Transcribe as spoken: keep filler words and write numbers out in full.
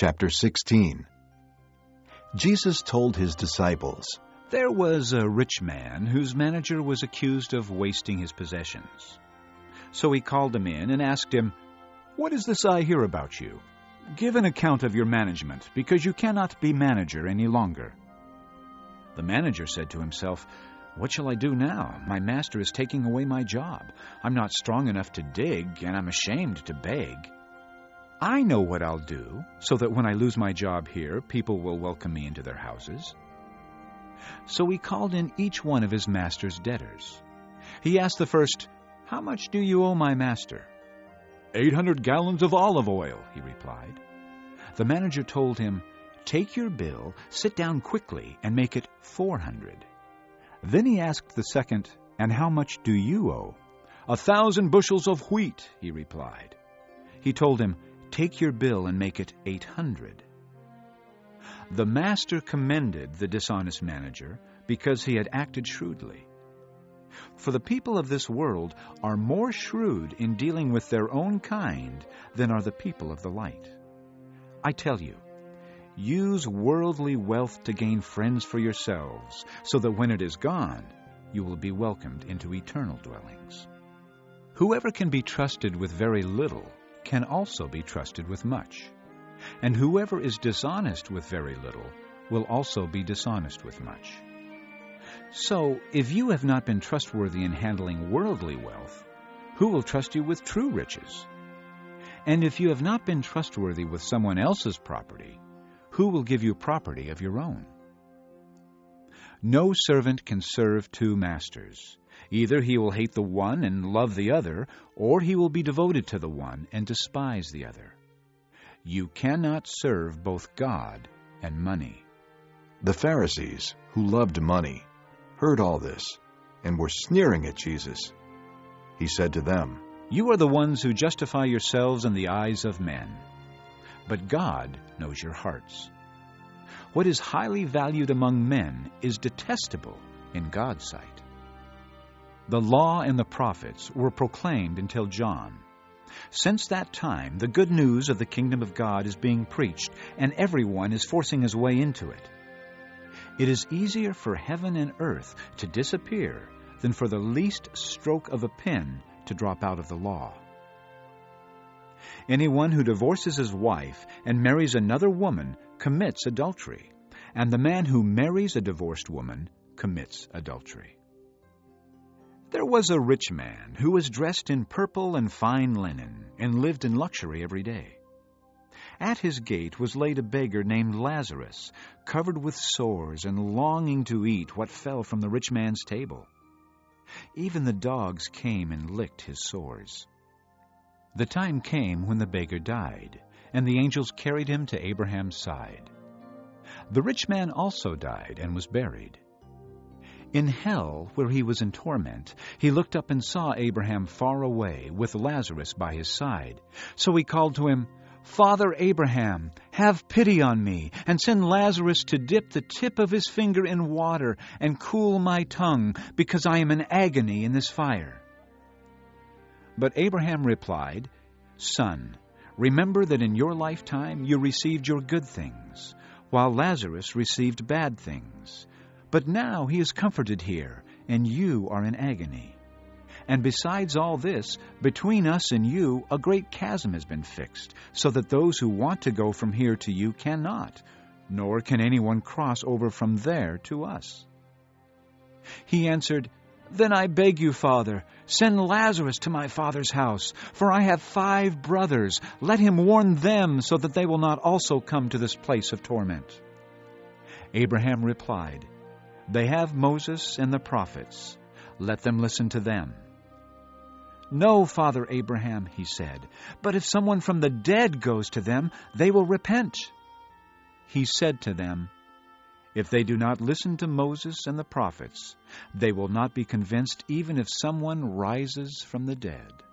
Chapter sixteen. Jesus told his disciples, There was a rich man whose manager was accused of wasting his possessions. So he called him in and asked him, "What is this I hear about you? Give an account of your management, because you cannot be manager any longer." The manager said to himself, "What shall I do now? My master is taking away my job. I'm not strong enough to dig, and I'm ashamed to beg. I know what I'll do, so that when I lose my job here, people will welcome me into their houses." So he called in each one of his master's debtors. He asked the first, "How much do you owe my master?" Eight hundred gallons of olive oil," he replied. The manager told him, "Take your bill, sit down quickly, and make it four hundred. Then he asked the second, "And how much do you owe?" "A thousand bushels of wheat," he replied. He told him, "Take your bill and make it eight hundred. The master commended the dishonest manager because he had acted shrewdly. For the people of this world are more shrewd in dealing with their own kind than are the people of the light. I tell you, use worldly wealth to gain friends for yourselves, so that when it is gone, you will be welcomed into eternal dwellings. Whoever can be trusted with very little can also be trusted with much, and whoever is dishonest with very little will also be dishonest with much. So, if you have not been trustworthy in handling worldly wealth, who will trust you with true riches? And if you have not been trustworthy with someone else's property, who will give you property of your own? No servant can serve two masters. Either he will hate the one and love the other, or he will be devoted to the one and despise the other. You cannot serve both God and money." The Pharisees, who loved money, heard all this and were sneering at Jesus. He said to them, "You are the ones who justify yourselves in the eyes of men, but God knows your hearts. What is highly valued among men is detestable in God's sight." The law and the prophets were proclaimed until John. Since that time, the good news of the kingdom of God is being preached, and everyone is forcing his way into it. It is easier for heaven and earth to disappear than for the least stroke of a pen to drop out of the law. Anyone who divorces his wife and marries another woman commits adultery, and the man who marries a divorced woman commits adultery. There was a rich man who was dressed in purple and fine linen and lived in luxury every day. At his gate was laid a beggar named Lazarus, covered with sores and longing to eat what fell from the rich man's table. Even the dogs came and licked his sores. The time came when the beggar died, and the angels carried him to Abraham's side. The rich man also died and was buried. In hell, where he was in torment, he looked up and saw Abraham far away, with Lazarus by his side. So he called to him, "Father Abraham, have pity on me, and send Lazarus to dip the tip of his finger in water and cool my tongue, because I am in agony in this fire." But Abraham replied, "Son, remember that in your lifetime you received your good things, while Lazarus received bad things. But now he is comforted here, and you are in agony. And besides all this, between us and you a great chasm has been fixed, so that those who want to go from here to you cannot, nor can anyone cross over from there to us." He answered, "Then I beg you, Father, send Lazarus to my father's house, for I have five brothers. Let him warn them, so that they will not also come to this place of torment." Abraham replied, "They have Moses and the prophets. Let them listen to them." "No, Father Abraham," he said, "but if someone from the dead goes to them, they will repent." He said to them, "If they do not listen to Moses and the prophets, they will not be convinced even if someone rises from the dead."